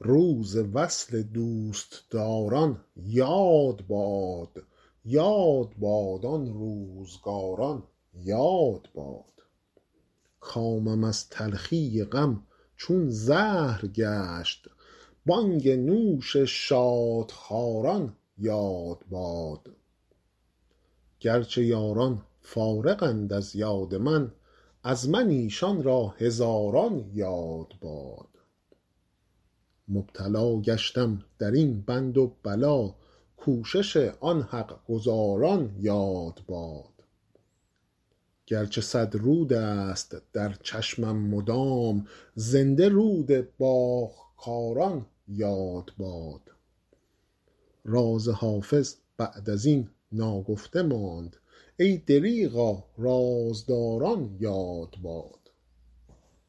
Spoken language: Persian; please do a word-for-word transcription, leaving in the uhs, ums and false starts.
روز وصل دوستداران یاد باد یاد باد آن روزگاران یاد باد. کامم از تلخی غم چون زهر گشت، بانگ نوش شادخواران یاد باد. گرچه یاران فارغند از یاد من، از من ایشان را هزاران یاد باد. مبتلا گشتم در این بند و بلا، کوشش آن حق گزاران یاد باد. گرچه صد رود است در چشمم مدام، زنده رود باغکاران یاد باد. راز حافظ بعد از این ناگفته ماند، ای دریغا رازداران یاد باد.